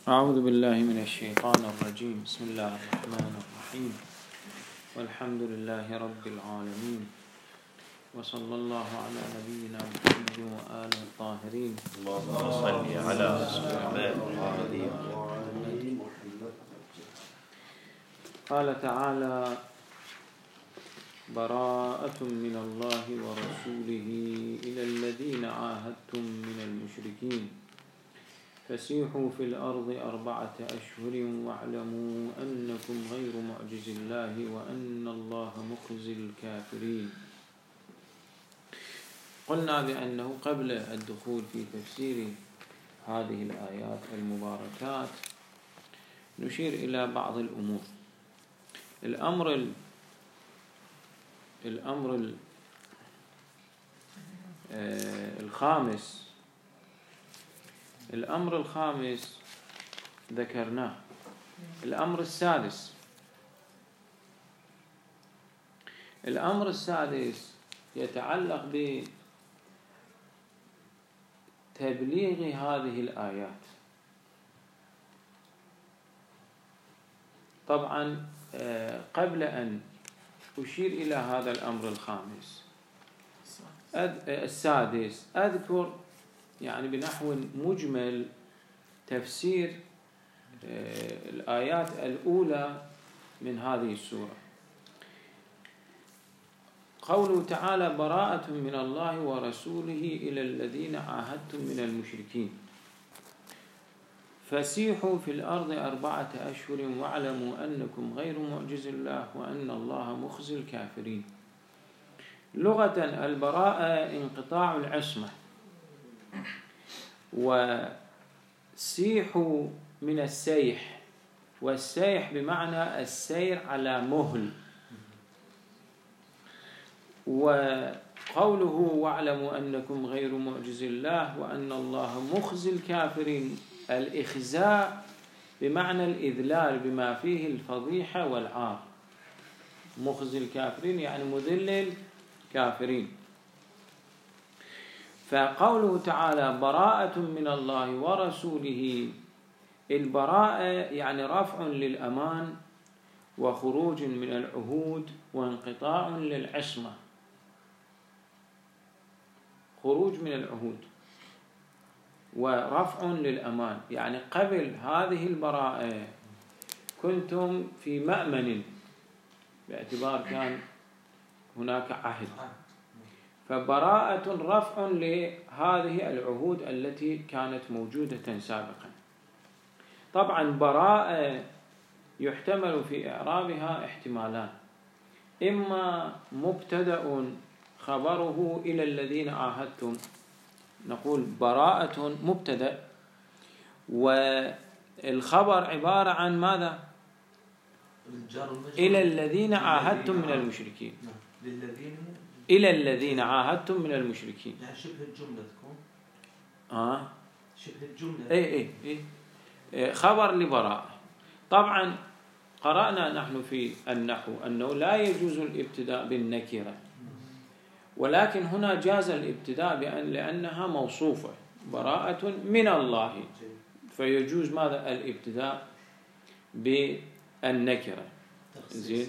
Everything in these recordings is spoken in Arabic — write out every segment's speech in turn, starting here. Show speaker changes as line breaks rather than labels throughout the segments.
أعوذ بالله من الشيطان الرجيم. بسم الله الرحمن الرحيم. والحمد لله رب العالمين، وصلى الله على نبينا محمد وآله الطاهرين.
اللهم صل على محمد.
قال تعالى: براءة من الله ورسوله إلى الذين عاهدتم من المشركين فسيحوا في الأرض 4 أشهر واعلموا أنكم غير معجز الله وأن الله مخزي الكافرين. قلنا بأنه قبل الدخول في تفسير هذه الآيات المباركات نشير إلى بعض الأمور. الأمر الخامس ذكرناه. الأمر السادس يتعلق بتبليغ هذه الآيات. طبعا قبل أن أشير إلى هذا الأمر السادس أذكر يعني بنحو مجمل تفسير الآيات الأولى من هذه السورة. قوله تعالى: براءة من الله ورسوله إلى الذين عاهدتم من المشركين فسيحوا في الأرض 4 أشهر واعلموا أنكم غير معجز الله وأن الله مخزي الكافرين. لغة البراءة انقطاع العصمة، وسيحوا من السيح، والسيح بمعنى السير على مهل. وقوله واعلموا أنكم غير معجز الله وأن الله مخزي الكافرين، الإخزاء بمعنى الإذلال بما فيه الفضيحة والعار. مخزي الكافرين يعني مذل الكافرين. فقوله تعالى براءة من الله ورسوله، البراءة يعني رفع للأمان وخروج من العهود وانقطاع للعصمة. خروج من العهود ورفع للأمان، يعني قبل هذه البراءة كنتم في مأمن باعتبار كان هناك عهد، فبراءة رفع لهذه العهود التي كانت موجودة سابقا. طبعا براءة يحتمل في إعرابها احتمالان: إما مبتدأ خبره إلى الذين عاهدتم، نقول براءة مبتدأ والخبر عبارة عن ماذا؟ إلى الذين عاهدتم من المشركين. إلى الذين عاهدتم من المشركين،
يعني شبه الجملة تكون شبه الجملة.
إيه خبر لبراءة. طبعا قرأنا نحن في النحو أنه لا يجوز الابتداء بالنكرة، ولكن هنا جاز الابتداء لأنها موصوفة براءة من الله، فيجوز ماذا؟ الابتداء بالنكرة. زين.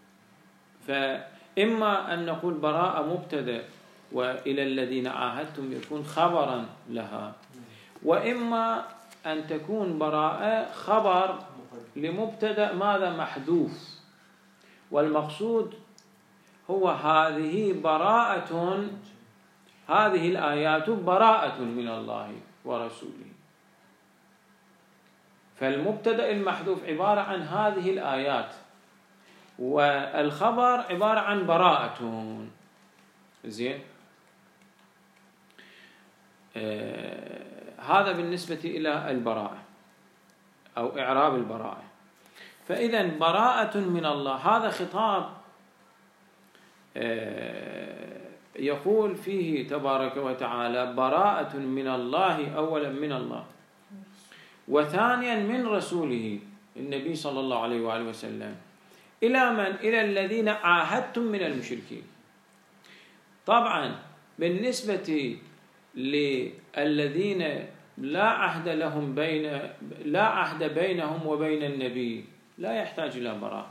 فإما أن نقول براءة مبتدأ وإلى الذين عاهدتم يكون خبرا لها، وإما أن تكون براءة خبر لمبتدأ ماذا؟ محذوف. والمقصود هو هذه براءة، هذه الآيات براءة من الله ورسوله. فالمبتدأ المحذوف عبارة عن هذه الآيات، والخبر عبارة عن براءة. زين. هذا بالنسبة إلى البراءة أو إعراب البراءة. فإذا براءة من الله هذا خطاب يقول فيه تبارك وتعالى براءة من الله، أولا من الله، وثانيا من رسوله النبي صلى الله عليه وآله وسلم. إلى من؟ إلى الذين عاهدتم من المشركين. طبعا بالنسبة للذين لا عهد بينهم وبين النبي، لا يحتاج إلى براءة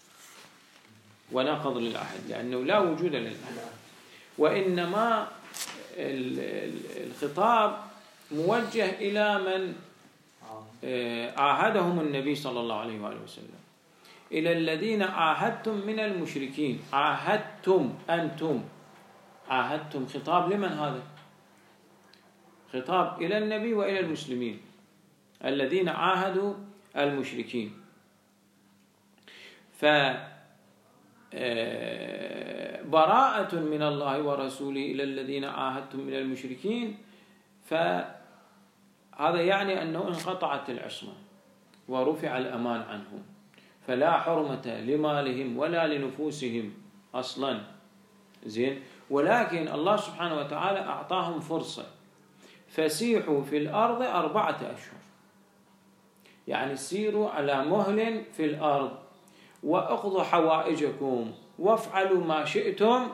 ونقض للعهد، لأنه لا وجود للعهد، وإنما الخطاب موجه إلى من عاهدهم النبي صلى الله عليه وآله وسلم، إلى الذين عاهدتم من المشركين. عاهدتم، أنتم عاهدتم، خطاب لمن هذا؟ خطاب إلى النبي وإلى المسلمين الذين عاهدوا المشركين. فبراءة من الله ورسوله إلى الذين عاهدتم من المشركين، فهذا يعني أنه انقطعت العصمة ورفع الأمان عنهم، فلا حرمة لمالهم ولا لنفوسهم أصلا. زين، ولكن الله سبحانه وتعالى أعطاهم فرصة، فسيحوا في الأرض 4 أشهر، يعني سيروا على مهل في الأرض، وأقضوا حوائجكم وافعلوا ما شئتم.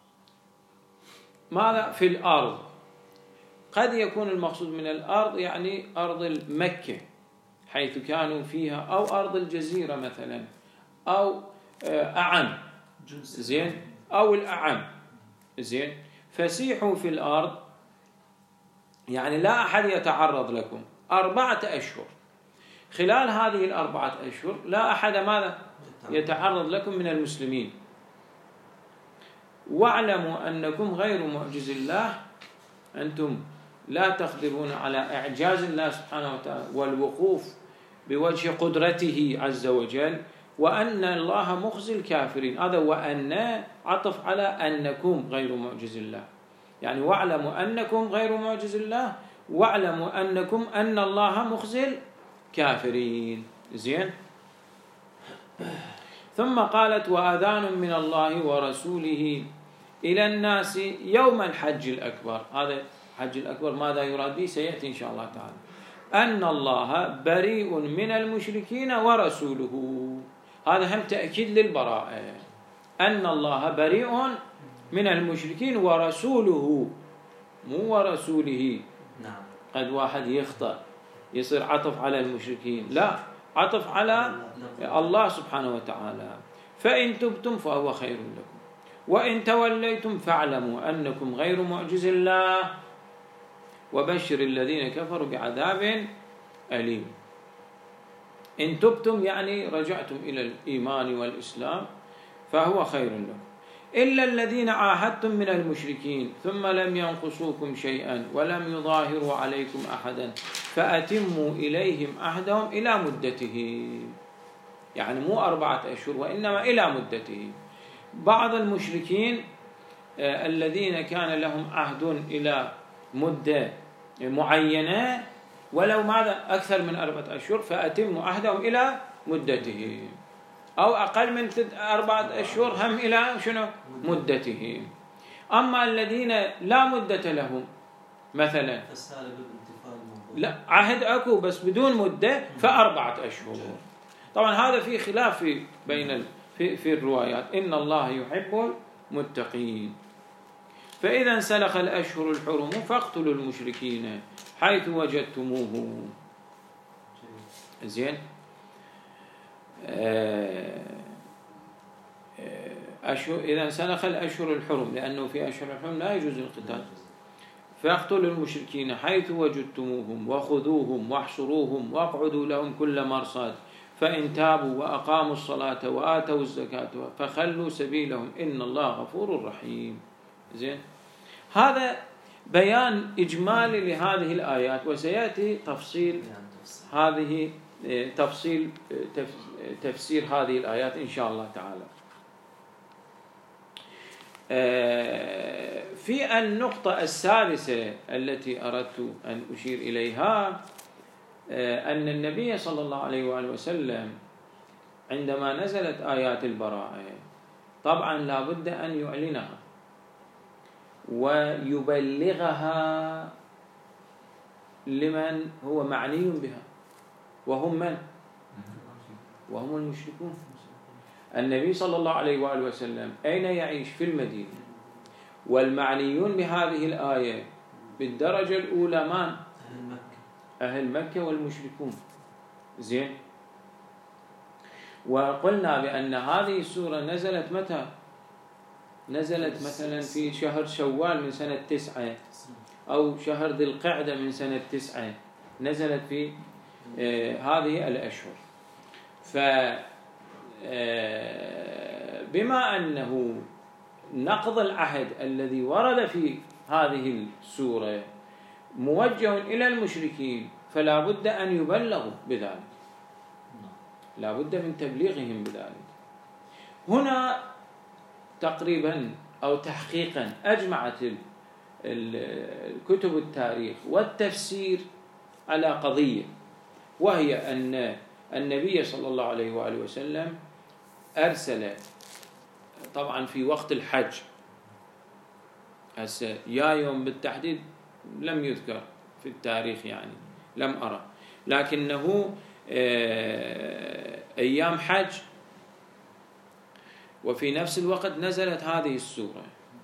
ماذا؟ في الأرض. قد يكون المقصود من الأرض يعني أرض مكة حيث كانوا فيها، أو أرض الجزيرة مثلا، أو أعم، زين، أو الأعم، زين. فسيحوا في الأرض يعني لا أحد يتعرض لكم 4 أشهر. خلال هذه 4 أشهر لا أحد ماذا يتعرض لكم من المسلمين. واعلموا أنكم غير معجز الله، أنتم لا تقدرون على إعجاز الله سبحانه وتعالى والوقوف بوجه قدرته عز وجل، وأن الله مخزي الكافرين. هذا وأن عطف على أنكم غير معجز الله، يعني واعلموا أنكم غير معجز الله، واعلموا أنكم أن الله مخزي الكافرين. زين. ثم قالت وآذان من الله ورسوله إلى الناس يوم الحج الأكبر. هذا الحج الأكبر ماذا يراد به سيأتي إن شاء الله تعالى. أن الله بريء من المشركين ورسوله، هذا هم تأكيد للبراءة. أن الله بريء من المشركين ورسوله، مو ورسوله.
نعم.
قد واحد يخطأ يصير عطف على المشركين، لا، عطف على الله سبحانه وتعالى. فإن تبتم فهو خير لكم، وإن توليتم فاعلموا أنكم غير معجز الله، وبشر الذين كفروا بعذاب أليم. إن تبتم يعني رجعتم إلى الإيمان والإسلام فهو خير لكم. إلا الذين عاهدتم من المشركين ثم لم ينقصوكم شيئا ولم يظاهروا عليكم أحدا فأتموا إليهم عهدهم إلى مدته، يعني مو 4 أشهر وإنما إلى مدته. بعض المشركين الذين كان لهم عهد إلى مدة معينة ولو ماذا أكثر من 4 أشهر، فأتموا عهدهم إلى مدته، أو أقل من 4 أشهر هم إلى شنو؟ مدته. أما الذين لا مدة لهم مثلا، لا عهد أكو بس بدون مدة، ف4 أشهر. طبعا هذا في خلاف بين في الروايات. إن الله يحب المتقين. فإذا انسلخ الأشهر الحرم فاقتلوا المشركين حيث وجدتموه. زين. إذا انسلخ الأشهر الحرم، لأنه في أشهر الحرم لا يجوز القتال. فاقتلوا المشركين حيث وجدتموهم وخذوهم واحصروهم واقعدوا لهم كل مرصاد، فإن تابوا وأقاموا الصلاة وآتوا الزكاة فخلوا سبيلهم إن الله غفور رحيم. زين. هذا بيان إجمالي لهذه الآيات، وسيأتي تفصيل هذه تفسير هذه الآيات إن شاء الله تعالى. في النقطة السادسة التي أردت أن أشير إليها، أن النبي صلى الله عليه وآله وسلم عندما نزلت آيات البراءة طبعا لا بد أن يعلنها ويبلغها لمن هو معني بها، وهم من؟ وهم المشركون. النبي صلى الله عليه وآله وسلم أين يعيش؟ في المدينة، والمعنيون بهذه الآية بالدرجة الأولى من؟ أهل مكة والمشركون. زين. وقلنا بأن هذه السورة نزلت متى؟ نزلت مثلا في شهر شوال من سنة 9 أو شهر ذي القعدة من سنة 9. نزلت في هذه الأشهر. بما أنه نقض العهد الذي ورد في هذه السورة موجه إلى المشركين، فلا بد أن يبلغوا بذلك، لا بد من تبليغهم بذلك. هنا تقريبا أو تحقيقا أجمعت الكتب التاريخ والتفسير على قضية، وهي أن النبي صلى الله عليه وآله وسلم أرسل طبعا في وقت الحج. هسه يا يوم بالتحديد لم يذكر في التاريخ، يعني لم أرى، لكنه أيام حج، وفي نفس الوقت نزلت هذه السورة.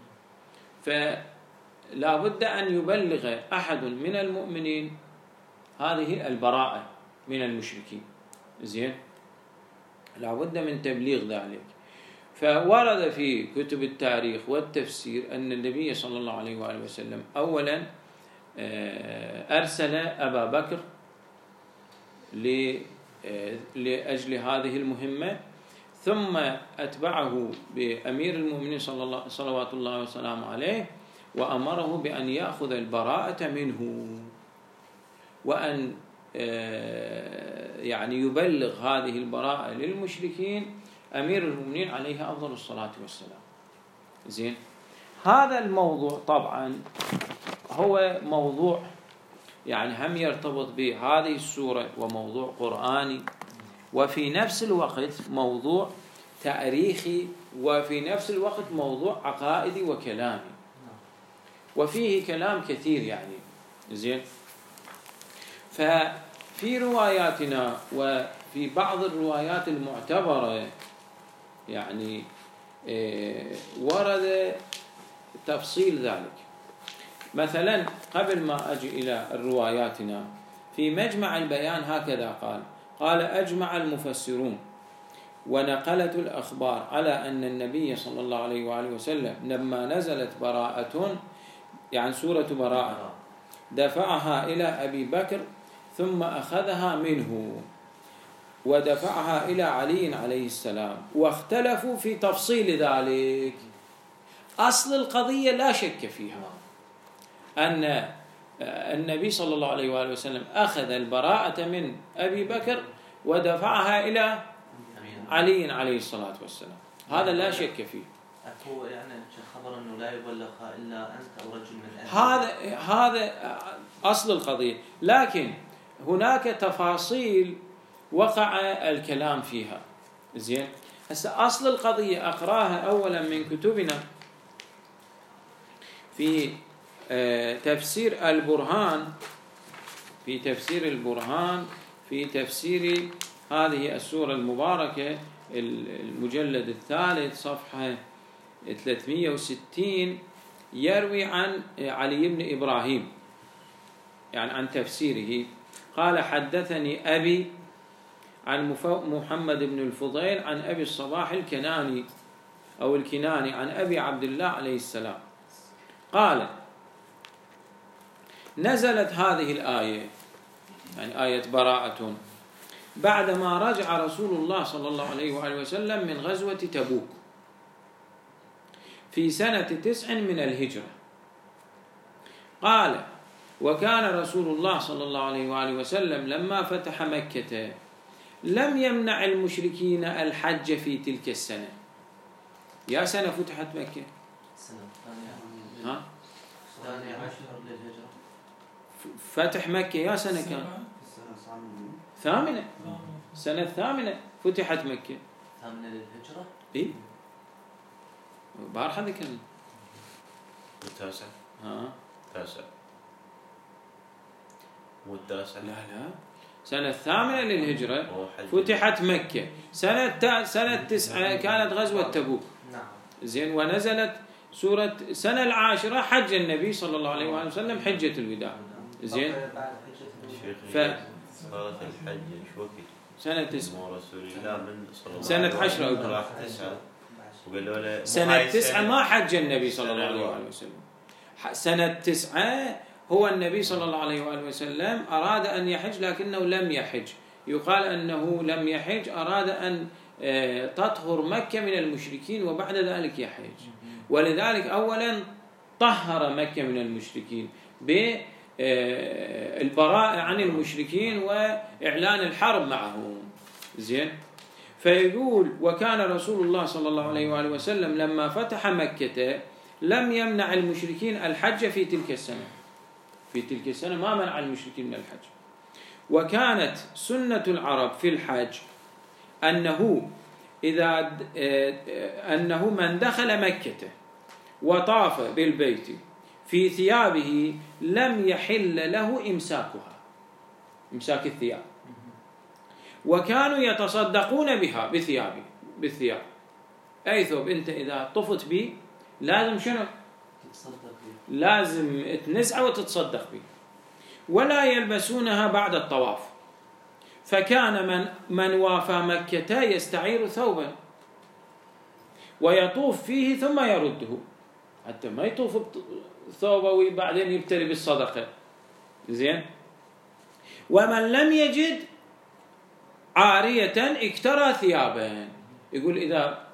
فلا بد أن يبلغ أحد من المؤمنين هذه البراءة من المشركين. زين، لا بد من تبليغ ذلك. فورد في كتب التاريخ والتفسير أن النبي صلى الله عليه وآله وسلم أولا أرسل أبا بكر لأجل هذه المهمة، ثم أتبعه بأمير المؤمنين صلوات الله وسلامه عليه، وأمره بأن يأخذ البراءة منه، وأن يعني يبلغ هذه البراءة للمشركين أمير المؤمنين عليه أفضل الصلاة والسلام. زين، هذا الموضوع طبعا هو موضوع يعني هم يرتبط بهذه السورة، وموضوع قرآني، وفي نفس الوقت موضوع تاريخي، وفي نفس الوقت موضوع عقائدي وكلامي، وفيه كلام كثير يعني. زين، ففي رواياتنا وفي بعض الروايات المعتبرة يعني ورد تفصيل ذلك. مثلا قبل ما أجي إلى رواياتنا، في مجمع البيان هكذا قال أجمع المفسرون ونقلت الأخبار على أن النبي صلى الله عليه وآله وسلم لما نزلت براءة، يعني سورة براءة، دفعها إلى أبي بكر ثم أخذها منه ودفعها إلى علي عليه السلام، واختلفوا في تفصيل ذلك. أصل القضية لا شك فيها أن النبي صلى الله عليه وآله وسلم أخذ البراءة من أبي بكر ودفعها إلى علي عليه الصلاة والسلام، هذا لا شك فيه.
هو يعني خبر أنه لا يبلغها إلا أنت أو رجل من أهل،
هذا أصل القضية، لكن هناك تفاصيل وقع الكلام فيها. زين، هسه أصل القضية أقراها أولا من كتبنا في تفسير البرهان، في تفسير البرهان في تفسير هذه السورة المباركة، المجلد الثالث صفحة 360، يروي عن علي بن إبراهيم يعني عن تفسيره، قال حدثني أبي عن محمد بن الفضيل عن أبي الصباح الكناني أو الكناني عن أبي عبد الله عليه السلام قال نزلت هذه الآية، يعني آية براءة، بعدما رجع رسول الله صلى الله عليه وآله وسلم من غزوة تبوك في سنة 9 من الهجرة. قال وكان رسول الله صلى الله عليه وآله وسلم لما فتح مكة لم يمنع المشركين الحج في تلك السنة. يا سنة فتحت مكة؟
السنة
الثانية
عشر للهجرة.
فتح مكة يا سنة كان؟ ثامنة، سنة 8 فتحت مكة.
8 للهجرة؟
إيه بارحة ذكرنا.
التاسع. التاسع مو التاسع.
لا سنة 8 للهجرة فتحت مكة. سنة 9 كانت غزوة تبوك.
نعم.
زين، ونزلت سورة سنة 10 حج النبي صلى الله عليه وسلم حجة الوداع. زين،
صارت الحج شو وقت؟
سنة 9
رسول الله من صلى الله
سنة 10 أو
9 وقالوا له
سنة 9 ما حج النبي صلى الله عليه وآله وسلم. سنة 9 هو النبي صلى الله عليه وآله وسلم أراد أن يحج لكنه لم يحج. يقال أنه لم يحج، أراد أن تطهر مكة من المشركين وبعد ذلك يحج. ولذلك أولا طهر مكة من المشركين بالبراءة عن المشركين وإعلان الحرب معهم. زين. فيقول وكان رسول الله صلى الله عليه وآله وسلم لما فتح مكة لم يمنع المشركين الحج في تلك السنة. في تلك السنة ما منع المشركين من الحج. وكانت سنة العرب في الحج أنه من دخل مكة وطاف بالبيت في ثيابه لم يحل له إمساك الثياب، وكانوا يتصدقون بها بالثياب. أي ثوب أنت إذا طفت به لازم شنو؟ لازم تنزعه وتتصدق به، ولا يلبسونها بعد الطواف. فكان من وافى مكة يستعير ثوبا ويطوف فيه ثم يرده، حتى ما يطوف ثوبه وبعدين يبتلي بالصدقة. زين. ومن لم يجد عارية اكترى ثيابا. يقول إذا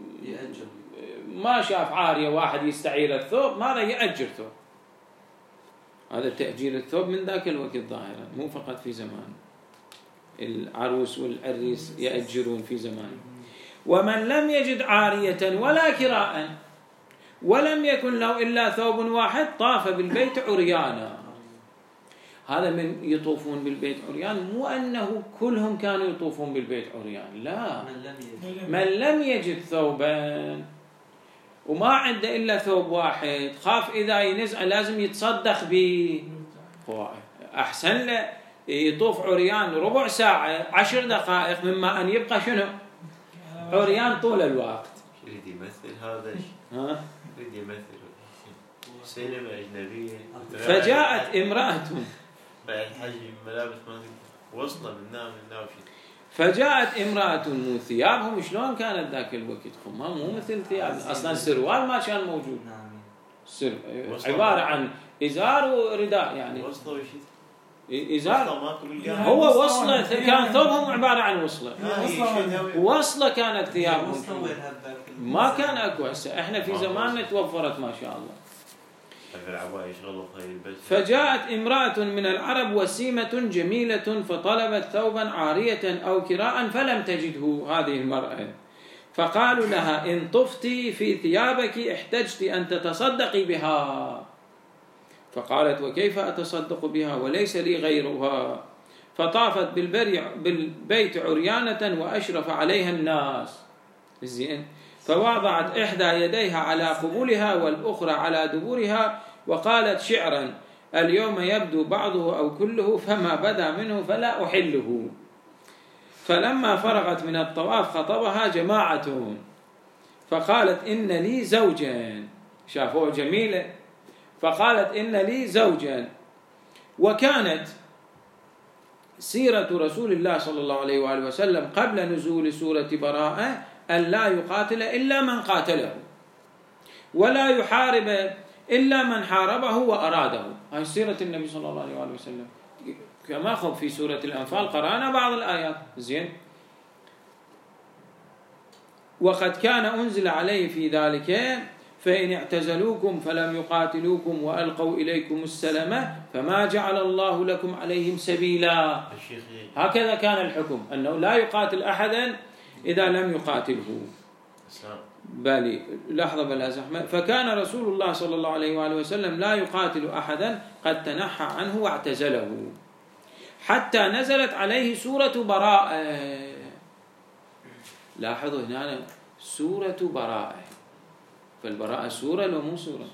ما شاف عارية واحد يستعير الثوب ماذا يأجر ثوب. هذا تأجير الثوب من ذاك الوقت ظاهرا، مو فقط في زمان العروس والعريس يأجرون في زمان. ومن لم يجد عارية ولا كراء ولم يكن له إلا ثوب واحد طاف بالبيت عريانا. هذا من يطوفون بالبيت عريان مو أنه كلهم كانوا يطوفون بالبيت عريان، لا، من لم يجد ثوبا وما عنده إلا ثوب واحد خاف إذا ينزع لازم يتصدق به، أحسن له يطوف عريان ربع ساعة 10 دقائق مما أن يبقى شنو عريان طول الوقت.
يريد يمثل هذا يريد يمثل سينما أجنبية.
فجاءت امرأة
بعد الحج ملابس ما وصلنا من نام
فجاءت امرأة ثيابهم شلون كانت ذاك الوقت؟ مو مثل ثياب أصلا السروال ما كان موجود، عبارة عن إزار ورداء يعني. إزار هو وصلة، كان ثوبهم عبارة عن وصلة كانت ثيابهم، ما كان أكو. هسه إحنا في زماننا توفرت ما شاء الله. فجاءت امرأة من العرب وسيمة جميلة فطلبت ثوبا عارية أو كراء فلم تجده هذه المرأة، فقالوا لها إن طفتي في ثيابك احتجت أن تتصدقي بها. فقالت وكيف أتصدق بها وليس لي غيرها؟ فطافت بالبيت عريانة وأشرف عليها الناس. زين. فوضعت إحدى يديها على قبولها والأخرى على دبورها وقالت شعرا اليوم يبدو بعضه أو كله فما بدا منه فلا أحله. فلما فرغت من الطواف خطبها جماعة فقالت إن لي زوجا، شافوه جميلة فقالت إن لي زوجا. وكانت سيرة رسول الله صلى الله عليه وآله وسلم قبل نزول سورة براءة أن لا يقاتل إلا من قاتله ولا يحارب إلا من حاربه وأراده. هاي سيرة النبي صلى الله عليه وآله وسلم كما خب في سورة الأنفال قرأنا بعض الآيات. زين. وقد كان أنزل عليه في ذلك فإن اعتزلوكم فلم يقاتلوكم وألقوا إليكم السلام فما جعل الله لكم عليهم سبيلا. هكذا كان الحكم أنه لا يقاتل أحدا إذا لم يقاتله. بالي لحظة بلا زحمة. فكان رسول الله صلى الله عليه وآله وسلم لا يقاتل أحدا قد تنحى عنه واعتزله حتى نزلت عليه سورة براءة. لاحظوا هنا سورة براءة، فالبراءة سورة لو مو سورة؟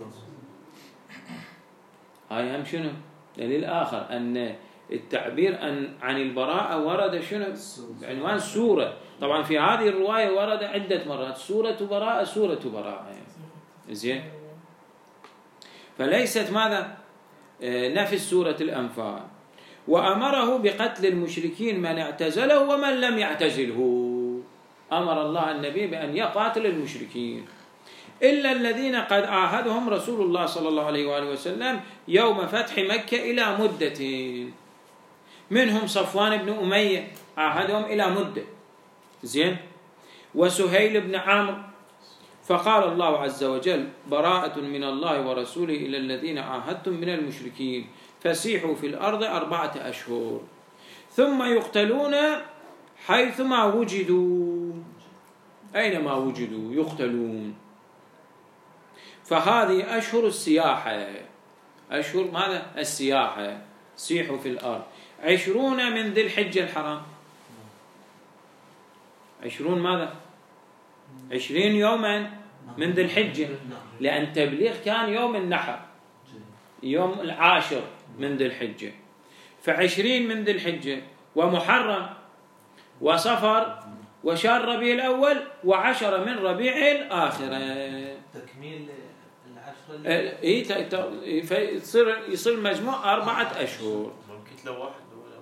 هاي هم شنو دليل آخر أن التعبير عن البراءة ورد شنو بعنوان سورة. طبعا في هذه الرواية ورد عدة مرات سورة براءة. زين. فليست ماذا نفس سورة الأنفال. وأمره بقتل المشركين من اعتزله ومن لم يعتزله. أمر الله النبي بأن يقاتل المشركين إلا الذين قد عاهدهم رسول الله صلى الله عليه وآله وسلم يوم فتح مكة إلى مدة، منهم صفوان بن أمية عاهدهم إلى مدة، زين، وسهيل بن عمرو. فقال الله عز وجل: براءة من الله ورسوله إلى الذين عاهدتم من المشركين فسيحوا في الأرض 4 أشهر ثم يقتلون حيثما وجدوا، أينما وجدوا يقتلون. فهذه أشهر السياحة، أشهر ماذا؟ السياحة، سيحوا في الأرض. 20 من ذي الحجة الحرام، 20 ماذا؟ 20 يوما من ذي الحجة، لأن تبليغ كان يوم النحر، يوم 10 من ذي الحجة، ف20 من ذي الحجة ومحرم وصفر وشهر ربيع الأول و10 من ربيع الآخر،
تكميل العشرة.
يصير مجموع 4 أشهر.
ممكن لو واحد ولا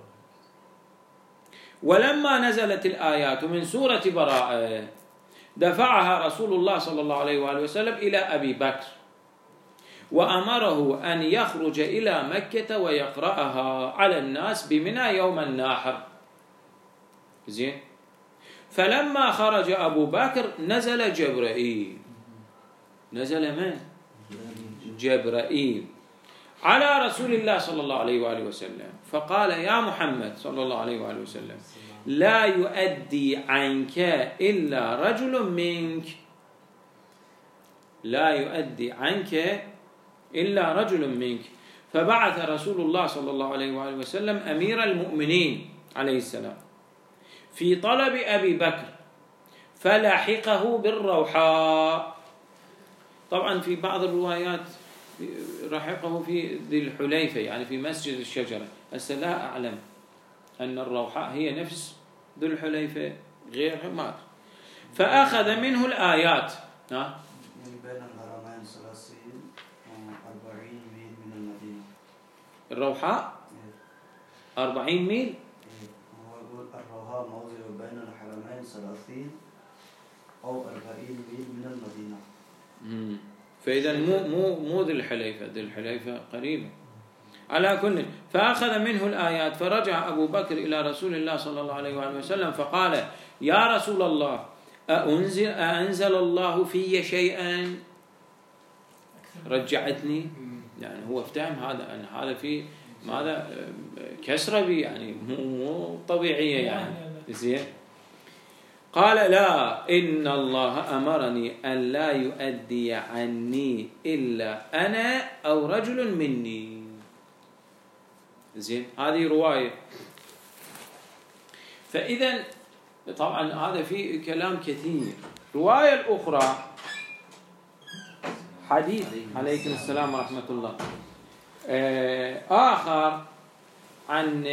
ولما نزلت الآيات من سورة براءة دفعها رسول الله صلى الله عليه وآله وسلم إلى أبي بكر وأمره أن يخرج إلى مكة ويقرأها على الناس بمنى يوم الناحر، زين. فلما خرج أبو بكر نزل جبرائيل، نزل من؟ جبرائيل على رسول الله صلى الله عليه وآله وسلم فقال: يا محمد صلى الله عليه وآله وسلم، لا يؤدي عنك إلا رجل منك، لا يؤدي عنك إلا رجل منك. فبعث رسول الله صلى الله عليه وآله وسلم أمير المؤمنين عليه السلام في طلب أبي بكر فلاحقه بالروحاء. طبعا في بعض الروايات رحقه في ذي الحليفة، يعني في مسجد الشجرة. هسه لا أعلم أن الروحاء هي نفس ذو الحليفة غيرها، ما. فأخذ منه الآيات.
من بين الحرمين 30 و40 ميل من المدينة.
الروحاء 40 ميل.
هو يقول الروحاء موضع بين الحرمين 30 أو 40 ميل من المدينة.
فإذا مو ذي الحليفة، ذي الحليفة قريبة. على كل، فأخذ منه الآيات. فرجع أبو بكر إلى رسول الله صلى الله عليه وآله وسلم فقال: يا رسول الله، أأنزل الله في شيئا؟ رجعتني، يعني هو افتهم هذا أن هذا في ماذا كسرة بي، يعني مو طبيعية يعني، زين. قال: لا، إن الله أمرني أن لا يؤدي عني إلا أنا أو رجل مني، زين. هذه رواية. فإذا طبعا هذا فيه كلام كثير. رواية الأخرى حديث عليكم السلام ورحمة الله آخر عن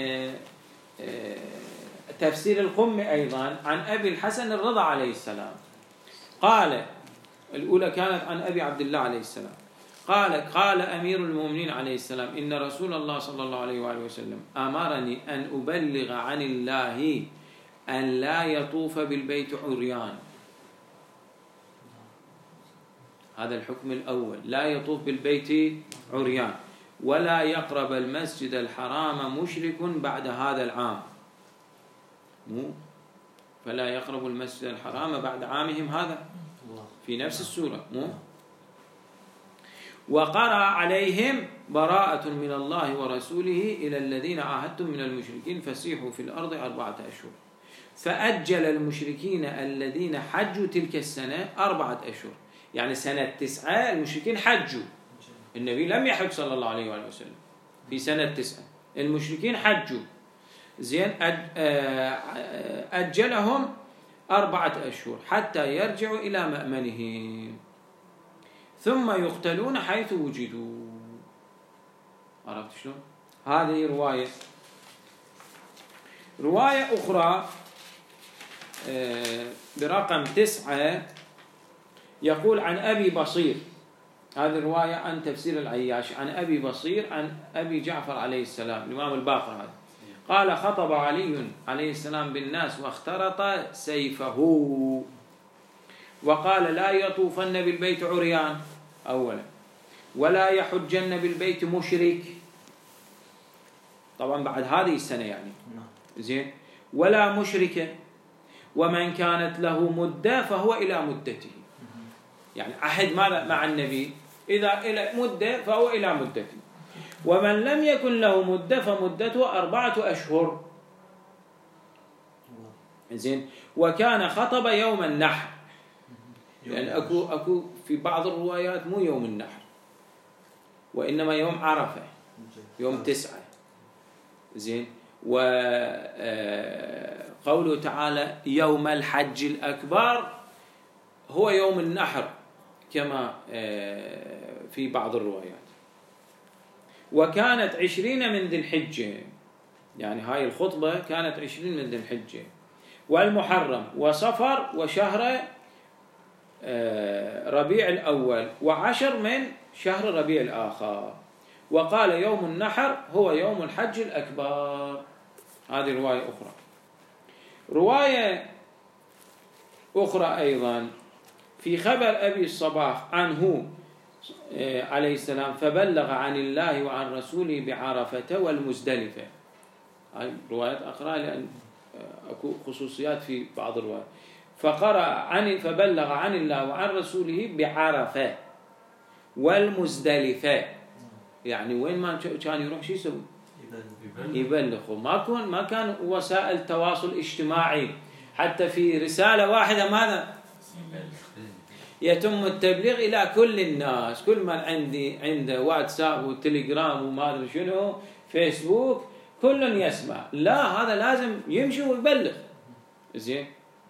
تفسير القمي أيضا عن أبي الحسن الرضا عليه السلام قال، الأولى كانت عن أبي عبد الله عليه السلام قال أمير المؤمنين عليه السلام: إن رسول الله صلى الله عليه وآله وسلم أمرني أن أبلغ عن الله أن لا يطوف بالبيت عريان. هذا الحكم الأول، لا يطوف بالبيت عريان، ولا يقرب المسجد الحرام مشرك بعد هذا العام. فلا يقرب المسجد الحرام بعد عامهم هذا في نفس السورة. وقرأ عليهم: براءة من الله ورسوله إلى الذين عاهدتم من المشركين فسيحوا في الأرض 4 أشهر. فأجل المشركين الذين حجوا تلك السنة 4 أشهر، يعني سنة 9 المشركين حجوا، النبي لم يحج صلى الله عليه وآله وسلم في سنة 9، المشركين حجوا، زين. أجلهم 4 أشهر حتى يرجعوا إلى مأمنهم، ثم يقتلون حيث وجدوا. عرفت شلون؟ هذه رواية أخرى برقم 9 يقول عن أبي بصير هذه الرواية عن تفسير العياش عن أبي بصير عن أبي جعفر عليه السلام الإمام الباقر هذا قال خطب علي عليه السلام بالناس واخترط سيفه وقال لا يطوفن بالبيت عريان أولا ولا يحجن بالبيت مشرك طبعا بعد هذه السنة يعني زين ولا مشركة ومن كانت له مدة فهو إلى مدته يعني عهد مع النبي إذا إلى مدة فهو إلى مدته ومن لم يكن له مدة فمدته 4 أشهر زين وكان خطب يوم النحر يعني أكو في بعض الروايات مو يوم النحر وإنما يوم عرفة يوم 9 زين وقوله تعالى يوم الحج الأكبر هو يوم النحر كما في بعض الروايات وكانت 20 من ذي الحجة يعني هاي الخطبة كانت 20 من ذي الحجة والمحرم وصفر وشهر ربيع الأول و10 من شهر ربيع الآخر وقال يوم النحر هو يوم الحج الأكبر. هذه رواية أخرى. رواية أخرى أيضا في خبر أبي الصباح عنه عليه السلام فبلغ عن الله وعن رسوله بعرفة والمزدلفة. هاي روايات أقرأ لأن أكو خصوصيات في بعض الروايات. فبلغ عن الله وعن رسوله بعرفة والمزدلفة يعني وين ما كان يروح شو يسوي؟ يبلغ. ما كان وسائل تواصل اجتماعي حتى في رسالة واحدة ماذا يتم التبليغ إلى كل الناس كل من عنده واتساب وتليجرام وما أدري شنو فيسبوك كل يسمع. لا هذا لازم يمشي ويبلغ زين.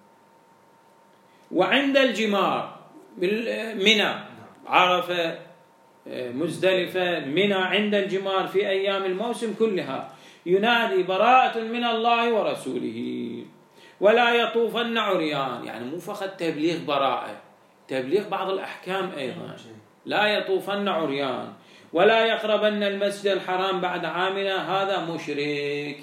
وعند الجمار منى عرفة مزدلفة منى عند الجمار في أيام الموسم كلها ينادي براءة من الله ورسوله ولا يطوفن عريان يعني مو فقط تبليغ براءة تبليغ بعض الأحكام أيضا. لا يطوفن عريان ولا يقربن المسجد الحرام بعد عامنا هذا مشرك.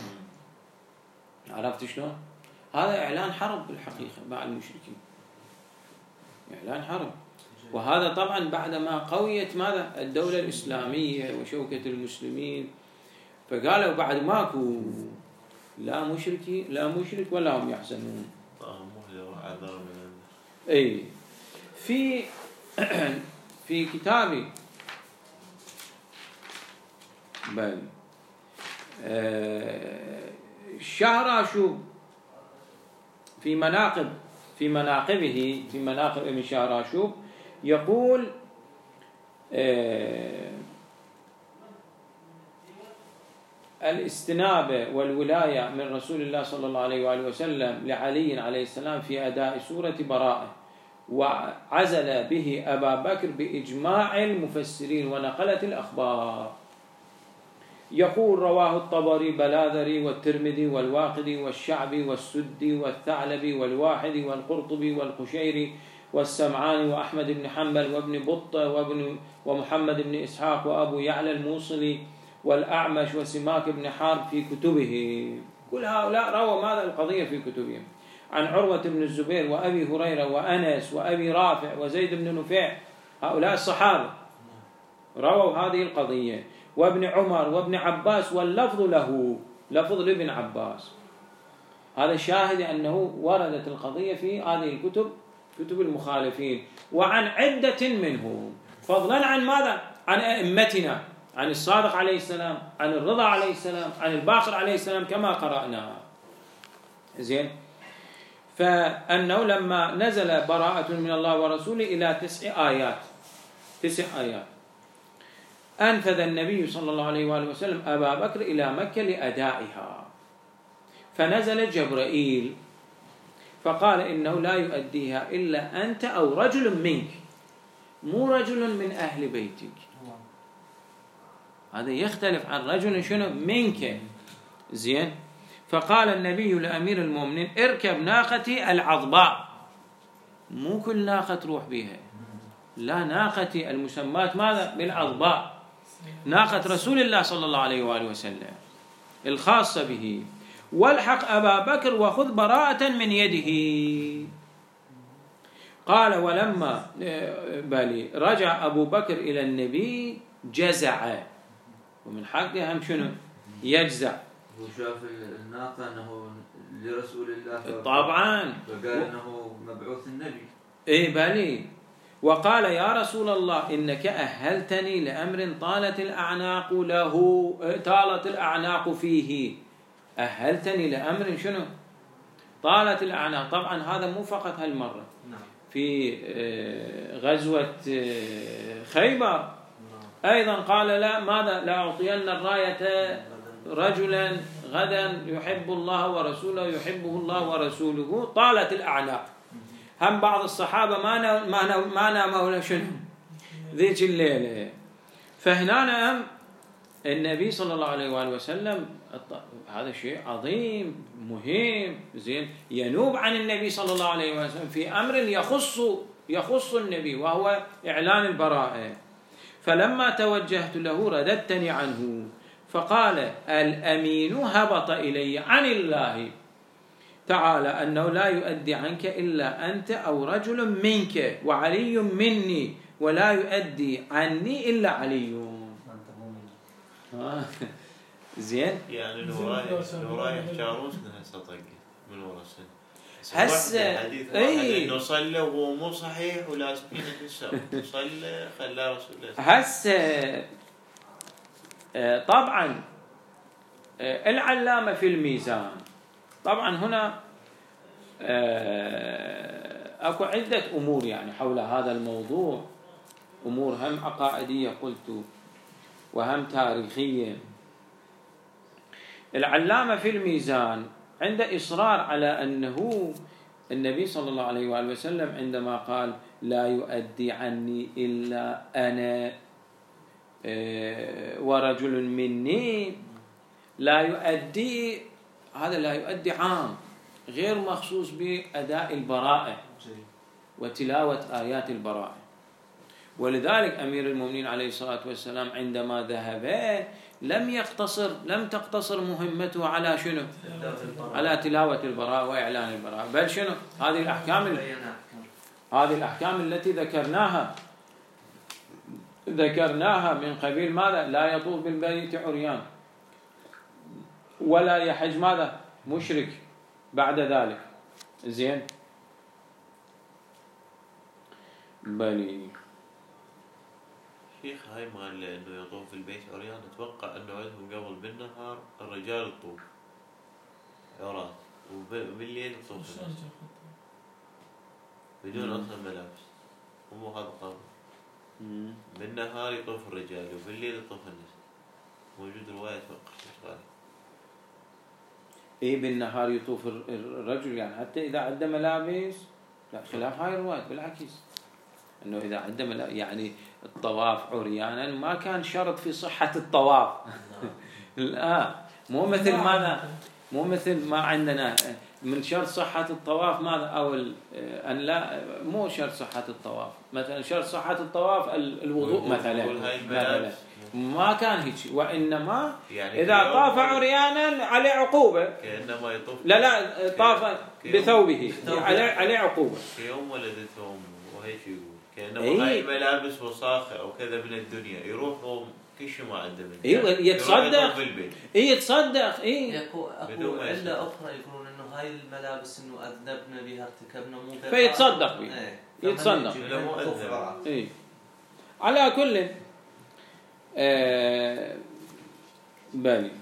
عرفت شلون؟ هذا إعلان حرب بالحقيقة مع المشركين إعلان حرب. وهذا طبعا بعدما قويت ماذا الدولة الإسلامية وشوكة المسلمين فقالوا بعد ماكو لا مشرك ولا هم يحزنون. أي في كتابي بل الشهراشوب في مناقب ابن شهراشوب يقول الاستنابة والولاية من رسول الله صلى الله عليه وآله وسلم لعلي عليه السلام في أداء سورة براءة وعزل به أبا بكر بإجماع المفسرين ونقلت الأخبار. يقول رواه الطبري بلاذري والترمذي والواقدي والشعبي والسدي والثعلبي والواحدي والقرطبي والقشيري والسمعاني وأحمد بن حنبل وابن بطة ومحمد بن إسحاق وأبو يعلى الموصلي والأعمش وسماك بن حرب في كتبه. كل هؤلاء رووا ماذا القضية في كتبهم عن عروة بن الزبير وأبي هريرة وأنس وأبي رافع وزيد بن نفيع. هؤلاء الصحابة رووا هذه القضية وابن عمر وابن عباس واللفظ له لفظ لابن عباس. هذا شاهد أنه وردت القضية في هذه الكتب كتب المخالفين وعن عدة منهم فضلا عن ماذا عن أئمتنا عن الصادق عليه السلام عن الرضا عليه السلام عن الباقر عليه السلام كما قرأنا زين. فأنه لما نزل براءة من الله ورسوله إلى 9 آيات أنفذ النبي صلى الله عليه وآله وسلم أبا بكر إلى مكة لأدائها فنزل جبرائيل فقال إنه لا يؤديها إلا أنت أو رجل منك مو رجل من أهل بيتك. هذا يختلف عن رجل شنو منك زين. فقال النبي لأمير المؤمنين اركب ناقتي العضباء مو كل ناقة تروح بها لا ناقة المسماة ماذا؟ بالعظباء، ناقة رسول الله صلى الله عليه وآله وسلم الخاصة به. والحق أبا بكر وخذ براءة من يده. قال ولما رجع أبو بكر إلى النبي جزع، ومن حقه هم شنو؟ يجزع.
وشاف الناقة أنه لرسول الله
طبعا،
فقال أنه مبعوث النبي.
إيه بالي. وقال يا رسول الله إنك أهلتني لأمر طالت الأعناق فيه. أهلتني لأمر شنو؟ طالت الأعناق. طبعا هذا مو فقط هالمرة، في غزوة خيبر أيضا قال لا ماذا؟ لا أعطين الراية رجلا غدا يحب الله ورسوله يحبه الله ورسوله. طالت الأعناق. هم بعض الصحابة ما ناموا شنو ذيك الليلة. فهنا هم النبي صلى الله عليه وآله وسلم، هذا شيء عظيم مهم زين ينوب عن النبي صلى الله عليه وسلم في أمر يخص النبي وهو إعلان البراءة. فلما توجهت له رددتني عنه، فقال الأمين هبط إلي عن الله تعالى أنه لا يؤدي عنك إلا أنت أو رجل منك وعلي مني، ولا يؤدي عني إلا علي. زين
يعني لو رايح جاروس هسه طقه من ورا السن
هسه
اي انه صلى وهو مو صحيح ولازمين السبب صلى خلاه رسول الله
هسه. طبعا العلامة في الميزان، طبعا هنا اكو عدة امور يعني حول هذا الموضوع، امور هم عقائدية قلت وهم تاريخية. العلامة في الميزان عنده إصرار على أنه النبي صلى الله عليه وآله وسلم عندما قال لا يؤدي عني إلا أنا ورجل مني، لا يؤدي، هذا لا يؤدي عام غير مخصوص بأداء البراءة وتلاوة آيات البراءة. ولذلك أمير المؤمنين عليه الصلاة والسلام عندما ذهب لم تقتصر مهمته على شنو؟ على تلاوة البراءة وإعلان البراءة، بل شنو؟ هذه الأحكام التي ذكرناها من قبيل ماذا؟ لا يطوف بالبيت عريان، ولا يحج ماذا؟ مشرك بعد ذلك. زين بلي
شيخ هاي مال انه يطوف في البيت عريان، اتوقع انه عندهم قبل بالنهار الرجال يطوف عراة وبالليل يطوف بدون اصلا ملابس، ومو هذا قابل. بالنهار يطوف الرجال وبالليل يطوف النساء. موجود رواية اتوقع شيخ.
ايه بالنهار يطوف الرجل يعني حتى اذا عنده ملابس، لا خلاف هاي الرواية، بالعكس انه اذا عنده يعني الطواف عريانا ما كان شرط في صحة الطواف. لا مو مثل ما عندنا من شرط صحة الطواف ماذا أو أن لا، مو شرط صحة الطواف. مثلا شرط صحة الطواف الوضوء مثلا ما كان هيك، وإنما يعني إذا طاف عريانا عليه عقوبة،
كأنما يطوف
لا طاف بثوبه عليه عقوبة.
في يوم ولدته أمه وهيك يقول كأنما هاي ملابس وساخة أو كذا من الدنيا يروح كل ما عنده من
يتصدق. يتصدق.
اكو علة أخرى يقولون إنه هاي الملابس إنه أذنبنا بها ارتكبنا مو
فيتصدق بها. يتصدق. على كل بالي.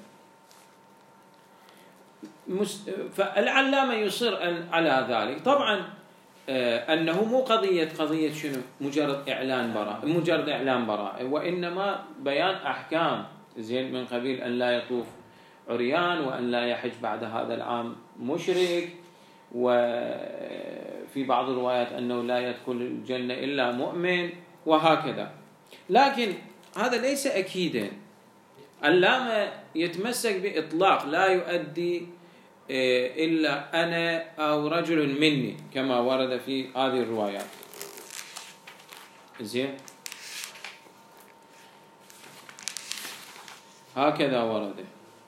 فالعلامة يصر على ذلك طبعا، أنه مو قضية شنو مجرد إعلان براءة، وإنما بيان أحكام زين من قبيل أن لا يطوف عريان، وأن لا يحج بعد هذا العام مشرك، وفي بعض الروايات أنه لا يدخل الجنة إلا مؤمن وهكذا. لكن هذا ليس أكيدا. علامة يتمسك بإطلاق لا يؤدي إلا أنا أو رجل مني كما ورد في هذه الروايات. زين، هكذا ورد: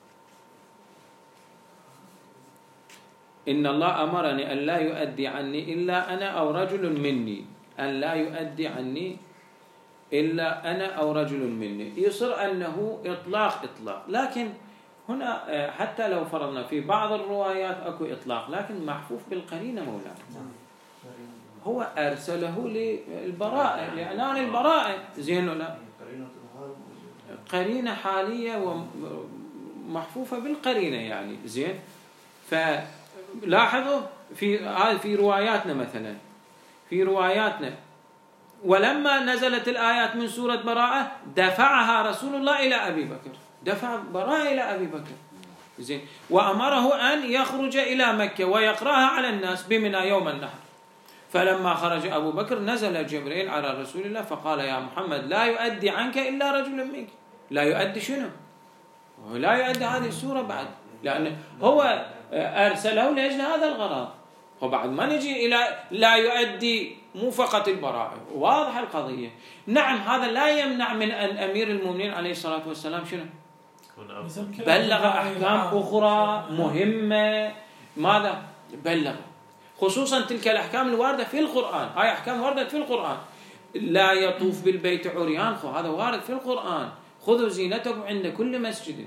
إن الله أمرني أن لا يؤدي عني إلا أنا أو رجل مني، أن لا يؤدي عني إلا أنا أو رجل مني. يصير أنه إطلاق، لكن هنا حتى لو فرضنا في بعض الروايات أكو إطلاق، لكن محفوف بالقرينة مولانا. هو أرسله للبراءة، لإعلان البراءة. زين ولا؟ قرينة حالية ومحفوفة بالقرينة يعني. زين، فلاحظوا في رواياتنا مثلا، في رواياتنا ولما نزلت الآيات من سورة براءة دفعها رسول الله إلى أبي بكر، دفع براءة إلى أبي بكر. زين، وأمره أن يخرج إلى مكة ويقرأها على الناس بمنى يوم النحر. فلما خرج أبو بكر نزل جبريل على رسول الله فقال: يا محمد لا يؤدي عنك إلا رجل منك. لا يؤدي شنو؟ لا يؤدي هذه السورة بعد، لأن هو أرسله لأجل هذا الغرض. وبعد ما نجي إلى لا يؤدي، مو فقط البراءة، واضح القضية. نعم، هذا لا يمنع من أن أمير المؤمنين عليه الصلاة والسلام شنو؟ بلغ أحكام أخرى مهمة. ماذا؟ بلغ، خصوصا تلك الأحكام الواردة في القرآن. هاي أحكام واردة في القرآن. لا يطوف بالبيت عريان، هذا وارد في القرآن. خذوا زينتكم عند كل مسجد.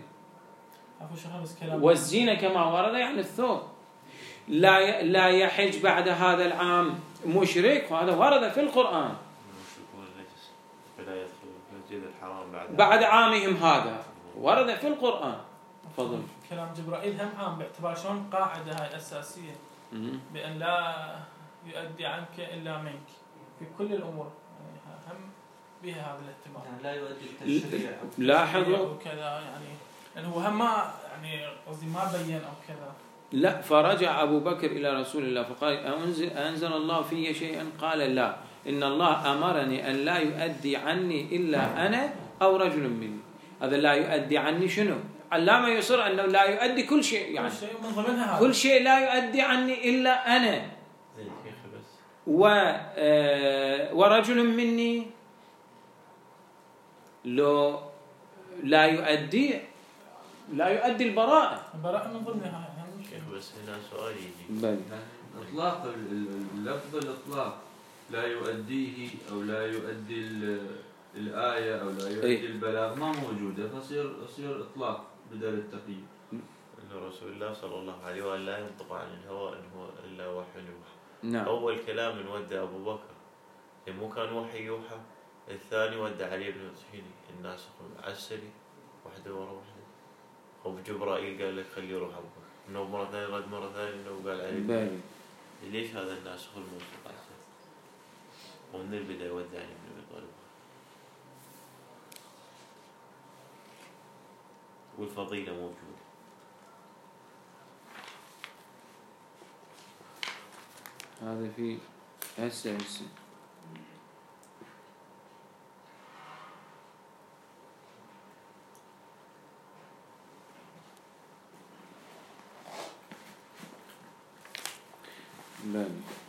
والزينة كما ورد يعني الثوب. لا يحج بعد هذا العام مشرك، هذا ورد في القرآن. بعد عامهم هذا ورد في القرآن. تفضل.
كلام جبرائيل هم عام باعتبار شلون قاعدة هاي أساسية بأن لا يؤدي عنك إلا منك في كل الأمور، يعني هم بها هذا الاهتمام.
يعني لا يؤدي التشريع.
لاحظوا
وكذا، يعني لأنه هو هم ما يعني قصدي ما بين أو كذا.
لا، فرجع أبو بكر إلى رسول الله فقال: أنزل الله في شيئا؟ قال: لا، إن الله أمرني أن لا يؤدي عني إلا أنا أو رجل مني. هذا لا يؤدي عني شنو؟ علامة يصر أنه لا يؤدي كل شيء، يعني كل شيء لا يؤدي عني إلا أنا ورجل مني. لو لا يؤدي البراءة
من ضمنها.
بس هنا سؤال يجي:
إطلاق اللفظ، الإطلاق لا يؤديه أو لا يؤدي الآية أو لا يؤدي البلاغ ما موجودة، فصير إطلاق بدل التقييد.
إن رسول الله صلى الله عليه وآله لا ينطق عن الهوى إن هو إلا وحي يوحى.
نعم.
أول كلام ودى أبو بكر مو كان وحي يوحى. الثاني ودى علي بن الحسين الناسخ العسري واحدة ورا واحدة. وجبرائيل قال لك خليه يروح أبو بكر، إنه مرة ثانية رد مرة ثانية إنه قال علي بن. ليش هذا الناسخ المنسوخ عسري؟ ومن البداية ودى علي بن أبي طالب. والفضيلة موجودة.
هذا في هسه بل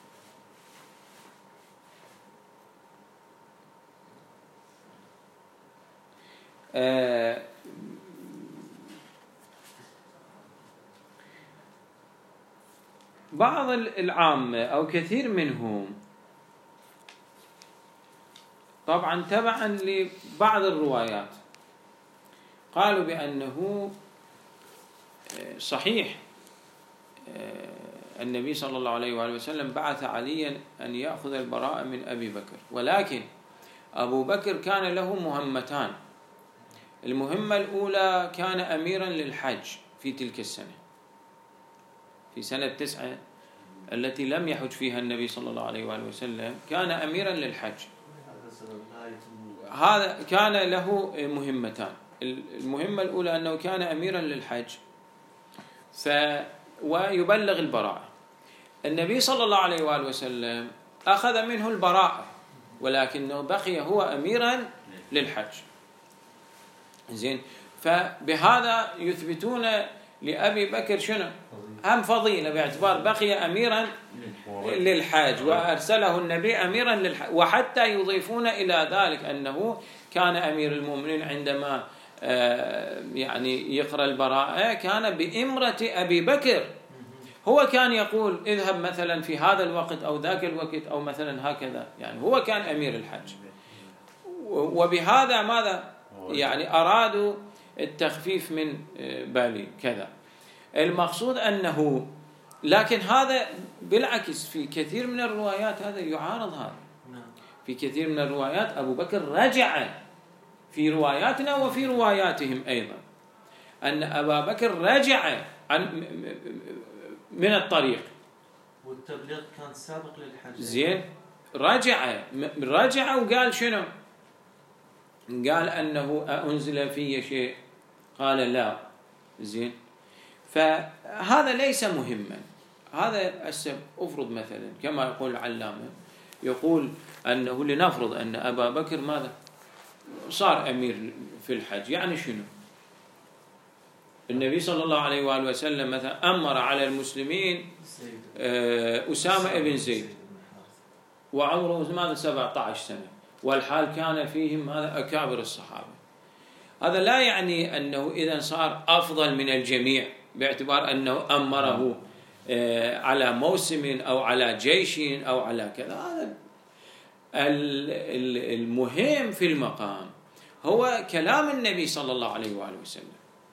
بعض العامة أو كثير منهم طبعا تبعا لبعض الروايات قالوا بأنه صحيح النبي صلى الله عليه وآله وسلم بعث عليا أن يأخذ البراءة من أبي بكر، ولكن أبو بكر كان له مهمتان. المهمة الأولى كان أميرا للحج في تلك السنة، في سنة 9 التي لم يحج فيها النبي صلى الله عليه وآله وسلم، كان أميرا للحج. هذا كان له مهمتان. المهمة الأولى أنه كان أميرا للحج ويبلغ البراءة. النبي صلى الله عليه وآله وسلم أخذ منه البراءة، ولكنه بقي هو أميرا للحج. زين، فبهذا يثبتون لأبي بكر شنو؟ هم فضيلة باعتبار بقي أميرا للحاج وأرسله النبي أميرا للحاج، وحتى يضيفون إلى ذلك أنه كان أمير المؤمنين عندما يعني يقرأ البراءة كان بإمرة أبي بكر، هو كان يقول اذهب مثلا في هذا الوقت أو ذاك الوقت أو مثلا هكذا، يعني هو كان أمير الحج. وبهذا ماذا يعني أرادوا التخفيف من بالي كذا. المقصود أنه لكن هذا بالعكس في كثير من الروايات هذا يعارض هذا. في كثير من الروايات أبو بكر رجع في رواياتنا وفي رواياتهم أيضا أن أبا بكر رجع من الطريق،
والتبليغ كان سابق للحج.
زين، رجع وقال شنو؟ قال أنه أنزل في شيء، قال لا. زين، فهذا ليس مهما. هذا أفرض مثلا كما يقول العلامة، يقول أنه لنفرض أن أبا بكر ماذا صار أمير في الحج، يعني شنو؟ النبي صلى الله عليه وآله وسلم مثلا أمر على المسلمين أسامة بن زيد وعمره ماذا 17 سنة، والحال كان فيهم ماذا أكابر الصحابة. هذا لا يعني أنه إذا صار أفضل من الجميع باعتبار أنه أمره على موسم أو على جيش أو على كذا. هذا المهم في المقام هو كلام النبي صلى الله عليه وآله وسلم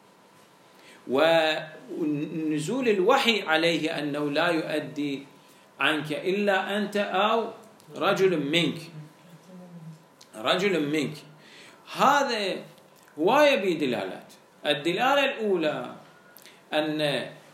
ونزول الوحي عليه أنه لا يؤدي عنك إلا أنت أو رجل منك. هذا هواية بدلالات. الدلالة الأولى أن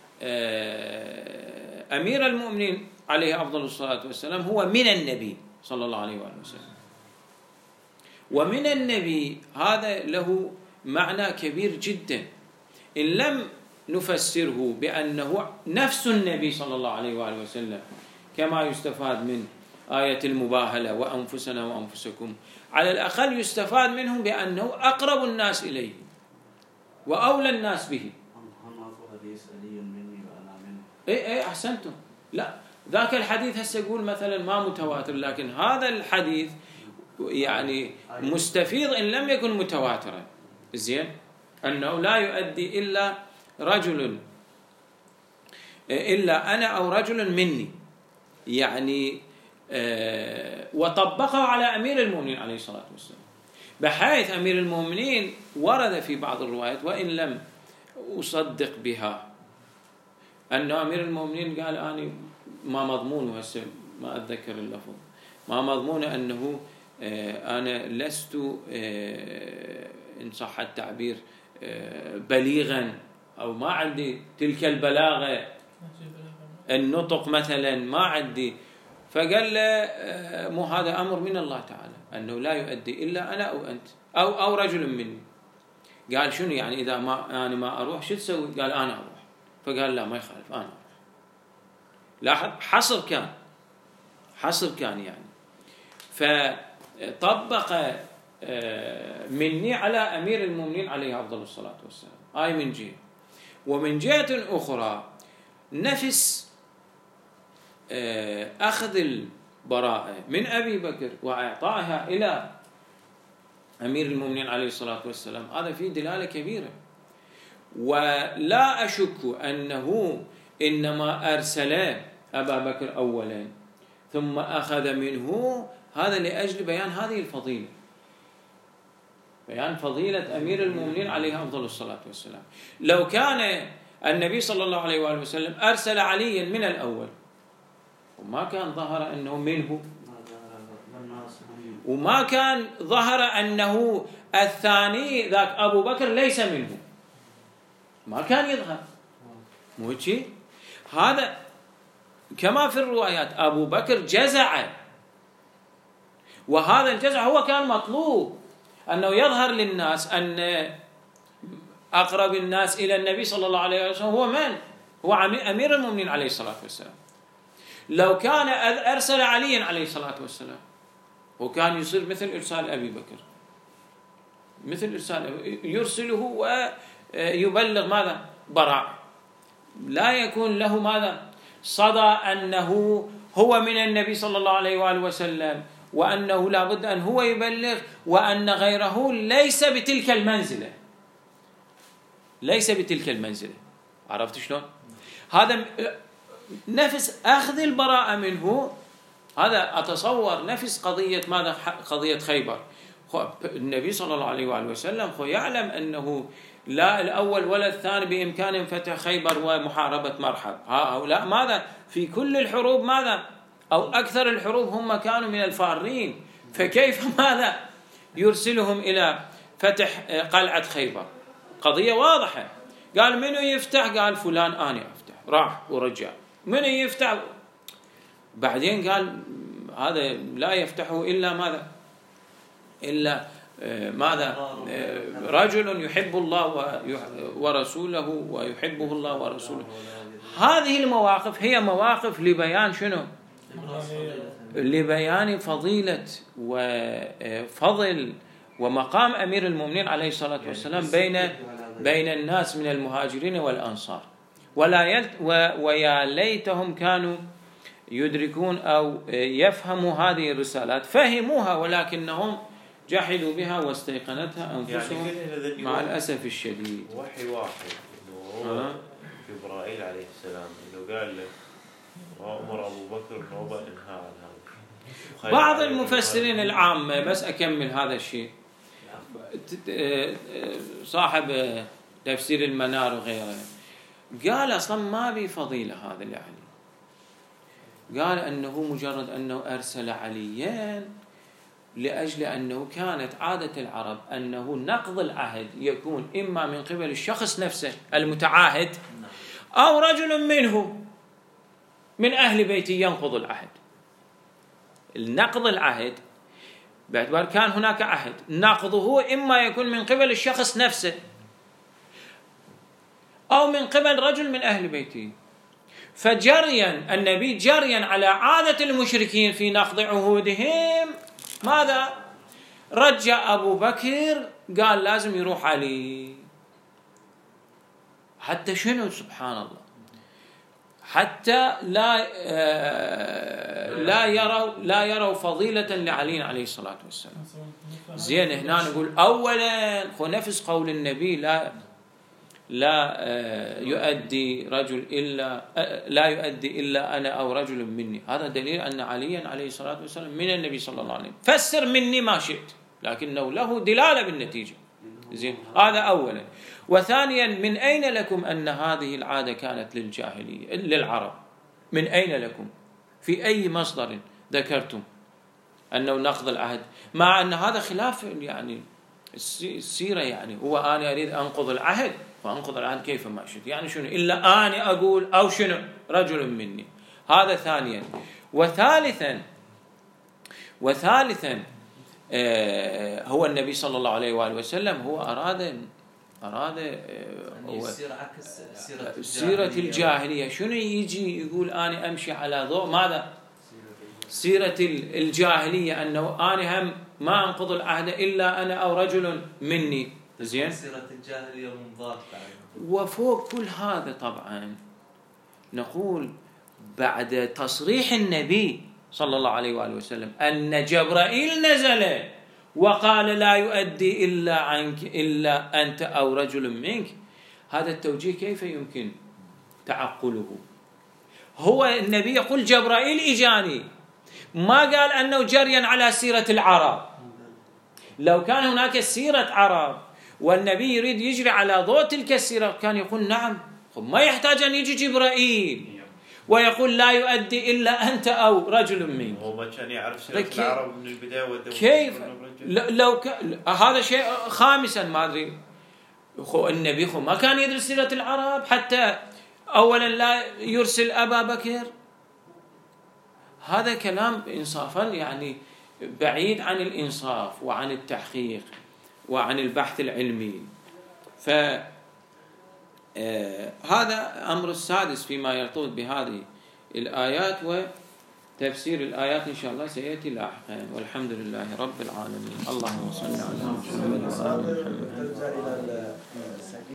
أمير المؤمنين عليه أفضل الصلاة والسلام هو من النبي صلى الله عليه وآله وسلم، ومن النبي هذا له معنى كبير جدا إن لم نفسره بأنه نفس النبي صلى الله عليه وآله وسلم كما يستفاد من آية المباهلة وأنفسنا وأنفسكم، على الأقل يستفاد منهم بأنه أقرب الناس إليه وأولى الناس به. إيه أحسنتم. لا ذاك الحديث هسه يقول مثلا ما متواتر، لكن هذا الحديث يعني مستفيض إن لم يكن متواترا. زين، أنه لا يؤدي إلا أنا أو رجل مني، يعني وطبقه على أمير المؤمنين عليه الصلاة والسلام، بحيث أمير المؤمنين ورد في بعض الروايات وإن لم أصدق بها أن أمير المؤمنين قال أنا ما مضمونه، هسه ما أتذكر اللفظ، ما مضمونه أنه أنا لست إن صح التعبير بليغا أو ما عندي تلك البلاغة، النطق مثلا ما عندي. فقال له مو هذا أمر من الله تعالى أنه لا يؤدي إلا أنا أو أنت أو رجل مني. قال شنو يعني إذا ما أروح شو تسوي؟ قال أنا أروح. فقال لا ما يخالف أنا أروح. لاحظ حصر كان يعني. فطبق مني على أمير المؤمنين عليه أفضل الصلاة والسلام. هاي من جهة. ومن جهة أخرى نفس أخذ البراءة من أبي بكر وإعطائها إلى أمير المؤمنين عليه الصلاة والسلام، هذا فيه دلالة كبيرة. ولا أشك أنه إنما أرسل أبا بكر أولا ثم أخذ منه، هذا لأجل بيان هذه الفضيلة، بيان فضيلة أمير المؤمنين عليه أفضل الصلاة والسلام. لو كان النبي صلى الله عليه وآله وسلم أرسل عليا من الأول وما كان ظهر أنه منه، وما كان ظهر أنه الثاني ذاك أبو بكر ليس منه، ما كان يظهر. مو هيك؟ هذا كما في الروايات أبو بكر جزع، وهذا الجزع هو كان مطلوب أنه يظهر للناس أن أقرب الناس إلى النبي صلى الله عليه وسلم هو من؟ هو أمير المؤمنين عليه الصلاة والسلام. لو كان أرسل عليا عليه الصلاة والسلام وكان يصير مثل إرسال أبي بكر، مثل إرسال يرسله ويبلغ ماذا؟ براء. لا يكون له ماذا صدى أنه هو من النبي صلى الله عليه وآله وسلم، وأنه لا بد أن هو يبلغ، وأن غيره ليس بتلك المنزلة، ليس بتلك المنزلة. عرفت شلون؟ هذا نفس أخذ البراءة منه، هذا أتصور نفس قضية ماذا؟ قضية خيبر. النبي صلى الله عليه وآله وسلم يعلم أنه لا الأول ولا الثاني بإمكانهم فتح خيبر ومحاربة مرحب. هؤلاء ماذا؟ في كل الحروب ماذا؟ أو أكثر الحروب هم كانوا من الفارين، فكيف ماذا يرسلهم إلى فتح قلعة خيبر؟ قضية واضحة. قال منو يفتح؟ قال فلان أنا أفتح، راح ورجع. منو يفتح؟ بعدين قال هذا لا يفتحه إلا ماذا؟ إلا ماذا؟ رجل يحب الله ورسوله ويحبه الله ورسوله. هذه المواقف هي مواقف لبيان شنو؟ لبيان فضيلة وفضل ومقام أمير المؤمنين عليه الصلاة والسلام بين الناس من المهاجرين والأنصار. ويا ليتهم كانوا يدركون أو يفهموا هذه الرسالات، فهموها ولكنهم جحدوا بها واستيقنتها أنفسهم يعني مع الأسف الشديد.
وحي واحد إنه هو جبرائيل عليه السلام إنه قال له وأمر أبو بكر نوبة إنهاء عن هذا.
بعض المفسرين العامة، بس أكمل هذا الشيء، صاحب تفسير المنار وغيره، قال أصلا ما بي فضيلة هذا يعني. قال أنه مجرد أنه أرسل عليا لأجل أنه كانت عادة العرب أنه نقض العهد يكون إما من قبل الشخص نفسه المتعاهد أو رجل منه من أهل بيته ينقض العهد. النقض العهد باعتبار كان هناك عهد، نقضه إما يكون من قبل الشخص نفسه أو من قبل رجل من أهل بيته. فجريا النبي جريا على عادة المشركين في نقض عهودهم ماذا؟ رجع أبو بكر قال لازم يروح علي. حتى شنو؟ سبحان الله، حتى لا يروا فضيلة لعلي عليه الصلاة والسلام. زين هنا نقول أولا نفس قول النبي لا يؤدي رجل لا يؤدي إلا أنا أو رجل مني. هذا دليل أن عليا عليه الصلاة والسلام من النبي صلى الله عليه وسلم. فسر مني ما شئت لكنه له دلالة بالنتيجة. زين هذا أولا. وثانيا من أين لكم أن هذه العادة كانت للجاهلية للعرب؟ من أين لكم؟ في أي مصدر ذكرتم أنه نقض العهد؟ مع أن هذا خلاف يعني السيرة. يعني هو أنا أريد أنقض العهد وأنقض العهد كيف ما شئت، يعني شنو إلا أنا أقول أو شنو رجل مني. هذا ثانيا. وثالثا هو النبي صلى الله عليه وآله وسلم هو أراد سيرة الجاهلية. شنو يجي يقول أنا أمشي على ضوء ماذا؟ سيرة الجاهلية، أنه أنا هم ما أنقض العهد إلا أنا أو رجل مني. زين
سيرة الجاهلية منضاد.
وفوق كل هذا طبعا نقول بعد تصريح النبي صلى الله عليه وآله وسلم أن جبرائيل نزل وقال لا يؤدي إلا عنك إلا أنت أو رجل منك، هذا التوجيه كيف يمكن تعقله؟ هو النبي يقول جبرائيل إجاني، ما قال أنه جريا على سيرة العرب. لو كان هناك سيرة عرب والنبي يريد يجري على ضوء تلك السيرة كان يقول نعم، ما يحتاج أن يجي جبرائيل ويقول لا يؤدي إلا أنت أو رجل منك.
هو ما كان يعرف سيرة العرب من البداية
كيف؟ لو هذا شيء خامسا ما أدري. النبي ما كان يدرس سيرة العرب حتى أولا لا يرسل أبا بكر. هذا كلام إنصافا يعني بعيد عن الإنصاف وعن التحقيق وعن البحث العلمي. فهذا أمر السادس فيما يرتبط بهذه الآيات، وتفسير الآيات إن شاء الله سيأتي لاحقا. والحمد لله رب العالمين. اللهم صل على محمد وآل محمد.